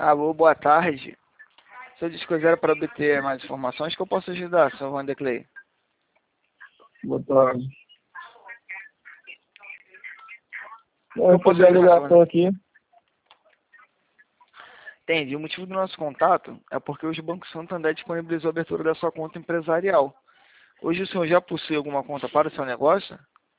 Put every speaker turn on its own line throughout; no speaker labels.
Alô, boa tarde. Se eu dispuser para obter mais informações, que eu posso ajudar, Sr. Vanderlei?
Boa tarde.
Eu posso
fazer a
ajudar,
ligação aqui.
Entendi. O motivo do nosso contato é porque hoje o Banco Santander disponibilizou a abertura da sua conta empresarial. Hoje o senhor já possui alguma conta para o seu negócio?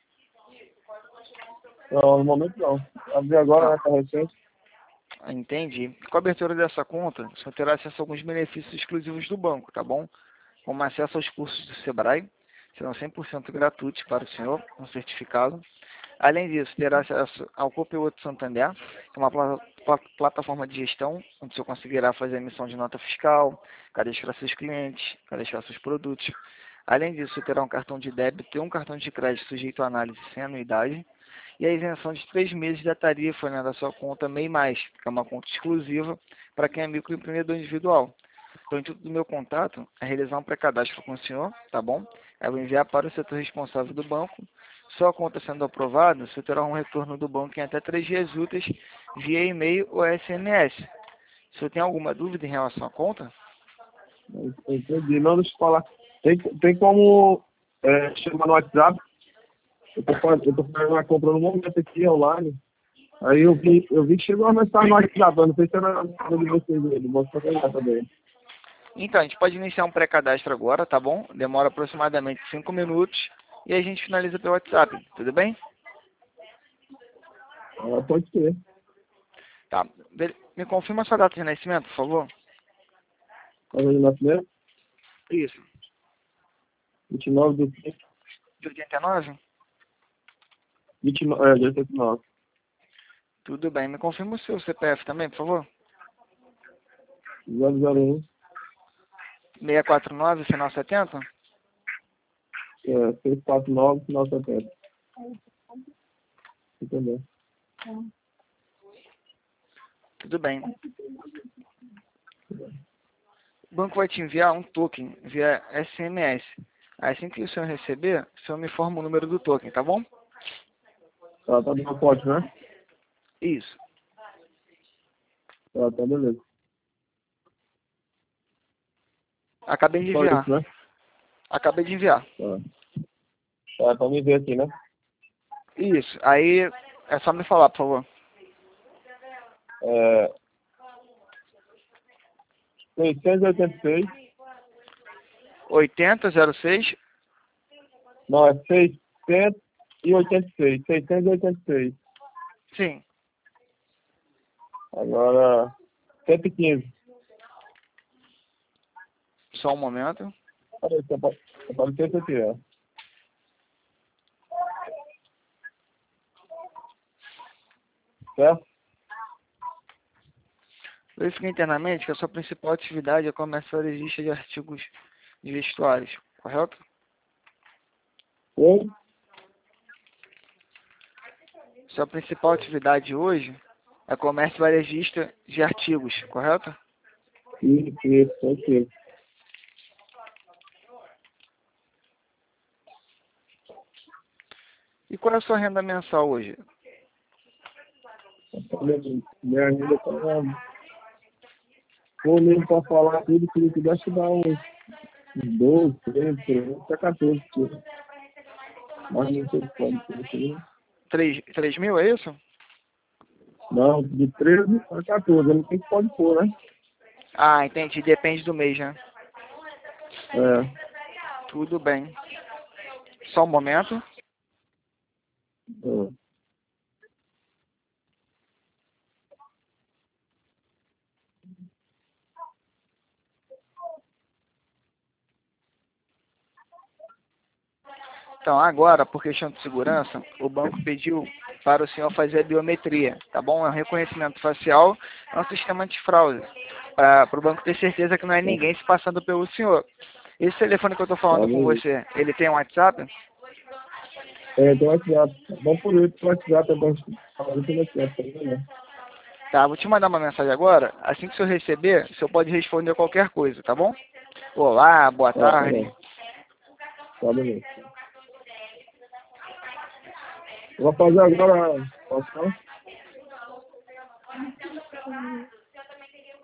Não, no momento não. Abri agora, né? Tá recente.
Entendi. Com a abertura dessa conta, o senhor terá acesso a alguns benefícios exclusivos do banco, tá bom? Como acesso aos cursos do Sebrae, serão 100% gratuitos para o senhor, um certificado. Além disso, terá acesso ao Copilot Santander, que é uma plataforma de gestão, onde o senhor conseguirá fazer a emissão de nota fiscal, cadastrar seus clientes, cadastrar seus produtos. Além disso, terá um cartão de débito e um cartão de crédito sujeito à análise sem anuidade, e a isenção de 3 meses da tarifa, né, da sua conta MEI+, que é uma conta exclusiva para quem é microempreendedor individual. Então, o intuito do meu contato é realizar um pré-cadastro com o senhor, tá bom? Eu vou enviar para o setor responsável do banco. Sua conta sendo aprovada, você terá um retorno do banco em até 3 dias úteis via e-mail ou SMS. Se você tem alguma dúvida em relação à conta?
Entendi. Não, deixa eu falar. Tem como chamar no WhatsApp? Eu tô fazendo uma compra no momento aqui, online. Aí eu vi que chegou uma mensagem no WhatsApp. Eu não sei se era de vocês aí. Mostra pra cá também.
Então, a gente pode iniciar um pré-cadastro agora, tá bom? Demora aproximadamente 5 minutos e a gente finaliza pelo WhatsApp, tudo bem?
Pode ser.
Tá. Me confirma a sua data de nascimento, por favor.
Casa de nascimento?
Isso.
29 do 5.
De 89?
29, de 89.
Tudo bem. Me confirma o seu CPF também, por favor.
001.
649, final 70?
649, final 70. Entendeu?
Tudo bem. O banco vai te enviar um token via SMS. Assim que o senhor receber, o senhor me informa o número do token, tá bom?
Tá no pacote, né?
Isso.
Tá beleza.
Acabei de
Só
enviar.
isso, né?
Acabei de enviar.
Tá, pra me ver aqui, né?
Isso. Aí é só me falar, por favor.
686.
8006.
Não, é 686. 686.
Sim.
Agora, 115.
Só um momento.
Apareceu isso aqui, ó. Certo?
Verifique internamente que a sua principal atividade é comercializar de artigos de vestuários, correto?
Oi?
Sua principal atividade hoje é comércio varejista de artigos, correto?
Isso, tranquilo.
E qual é a sua renda mensal hoje?
Minha renda tá... Vou mesmo pra falar tudo, que deve te dar uns 12, 13, até 14. Mas não sei se pode ser.
3 mil, é isso?
Não, de 13 a 14. Eu não sei se pode pôr, né?
Ah, entendi. Depende do mês, né?
É.
Tudo bem. Só um momento. Então, agora, por questão de segurança, o banco pediu para o senhor fazer a biometria, tá bom? É um reconhecimento facial, é um sistema antifraude, para o banco ter certeza que não é ninguém se passando pelo senhor. Esse telefone que eu estou falando com você, ele tem um WhatsApp?
Tem WhatsApp. Vamos por isso, o WhatsApp é bom falar pelo WhatsApp, né?
Tá, vou te mandar uma mensagem agora. Assim que o senhor receber, o senhor pode responder qualquer coisa, tá bom? Olá, boa tarde.
Tá beleza. Eu vou fazer agora, posso?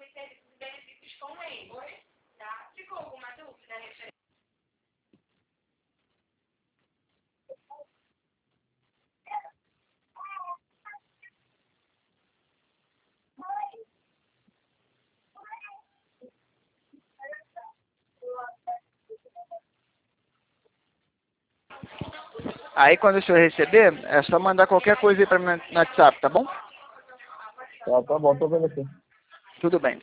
Aí quando o senhor receber, é só mandar qualquer coisa aí para mim no WhatsApp, tá bom?
Tá bom, tô vendo aqui.
Tudo bem.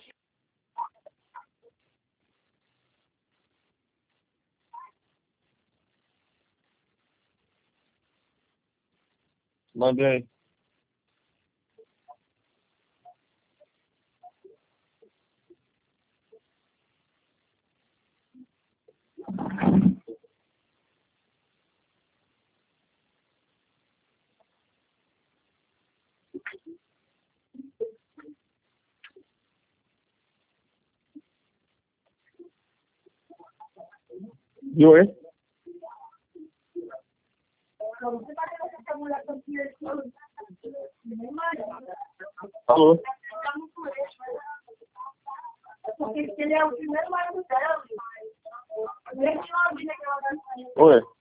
Mandei aí. Viu aí? Alô? Oi.